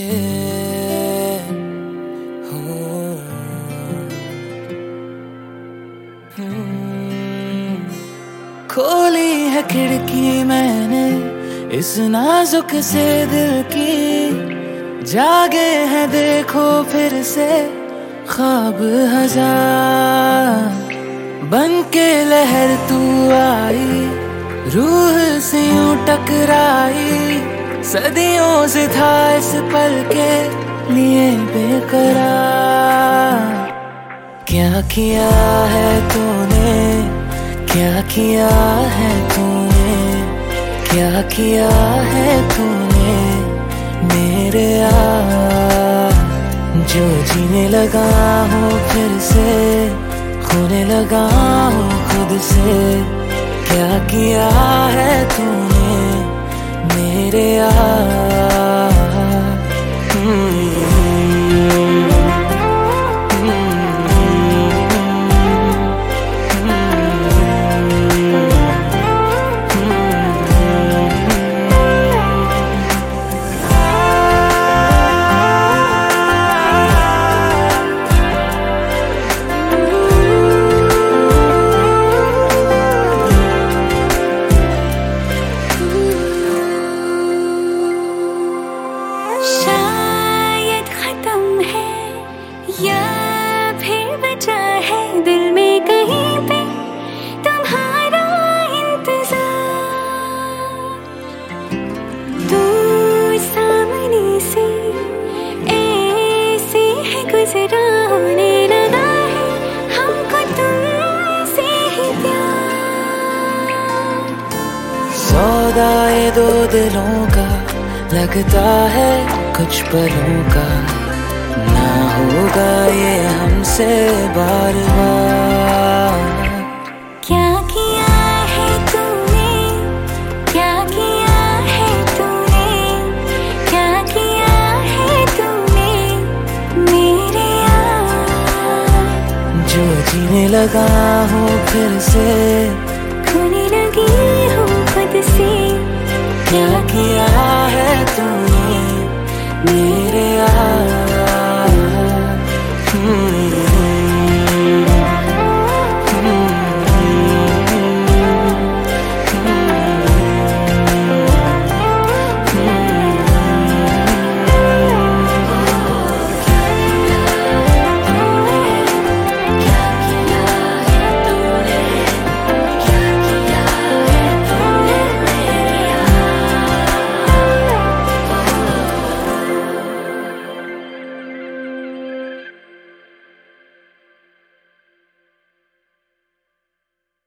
खोली है खिड़की मैंने इस नाजुक से दिल की, जागे हैं देखो फिर से ख्वाब हजार। बन के लहर तू आई, रूह से यूं टकराई, सदियों से था इस पल के लिए बेकरार। क्या किया है तूने, क्या किया है तूने, क्या किया है तूने मेरे यार। जो जीने लगा हूँ फिर से, खोने लगा हूँ खुद से। क्या किया है तूने मेरे यार। शायद खत्म है या फिर बचा है दिल में कहीं पे तुम्हारा इंतजार। तू सामने से ऐसे है गुजरा, होने लगा है हमको तुमसे ही प्यार। सौदा ये दो दिलों का लगता है कुछ पलों का, ना होगा ये हमसे बार बार। क्या किया है तूने, क्या किया है तूने, क्या किया है तूने मेरे यार। जो जीने लगा हूँ फिर से, खोने लगी हूँ खुद से। क्या किया है तूने मेरे यार।